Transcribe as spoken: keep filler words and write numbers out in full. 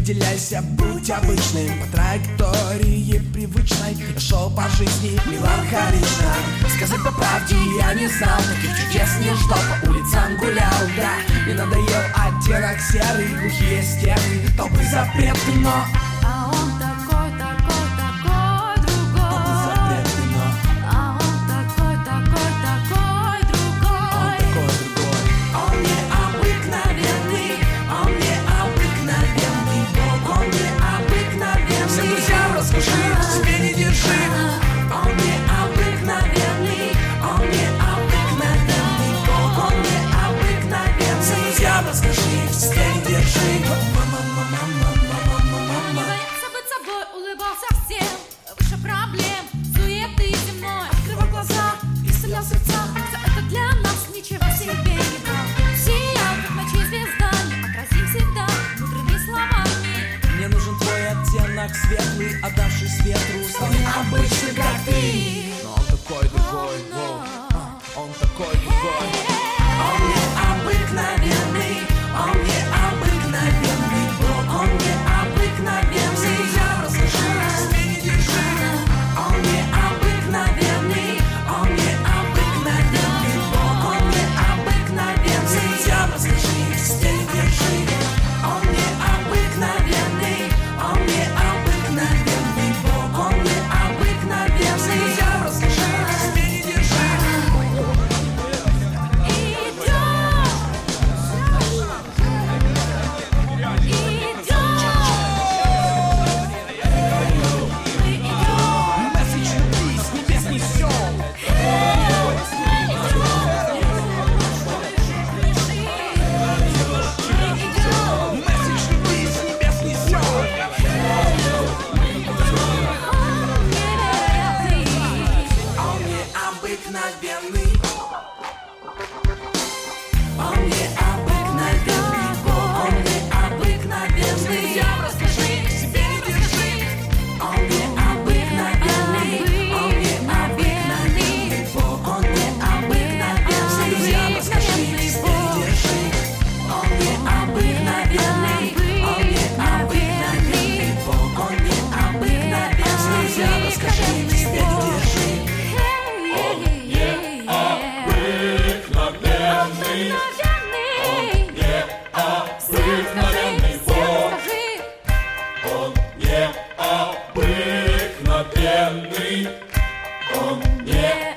выделяйся, будь обычным по траектории привычной. Я шел по жизни меланхолично. Сказать по правде, я не знал, таких чудес не ждал, по улицам гулял, да. Мне надоел оттенок серый, глухие стены, толпы запреты, но а он такой, такой, такой другой. толпы запреты, но А он такой, такой, такой другой. он такой другой. Он необыкновенный, он необыкновенный Бог, он необыкновенный. Всем друзьям расскажи, себе не держи. Он необыкновенный, он необыкновенный Бог, он необыкновенный. Всем друзьям расскажи, себе не держи. Не боялся быть собой, улыбался всем, выше проблем, суеты земной. Открывал глаза, исцелял сердца, за это для нас ничего себе не брал. Сиял, как ночи звезда, неотразим всегда мудрыми словами. Мне нужен твой оттенок светлый, отдавший ветру, стал необычным, как ты. Но он такой другой, воу, а, он такой другой. Он необыкновенный, он необыкновенный Бог, он необыкновенный. Я расскажи, себе не держи. Он необыкновенный, он необыкновенный Бог, он необыкновенный. Я расскажи, себе не держи. Он необыкновенный, он необыкновенный Бог, он необыкновенный. Я расскажи, себе не держи. Месседж любви с небес несем. Месседж любви с небес несем. Он необыкновенный. Он необыкновенный Бог, он необыкновенный. Я расскажи, себе не держи. Он необыкновенный, он необыкновенный Бог, он необыкновенный. Я расскажи, себе не держи. Он необыкновенный, он необыкновенный Бог, он необыкновенный. Я расскажи, себе не держи. Он необыкновенный, необыкновенный Бог. Он необыкновенный, он необыкновенный.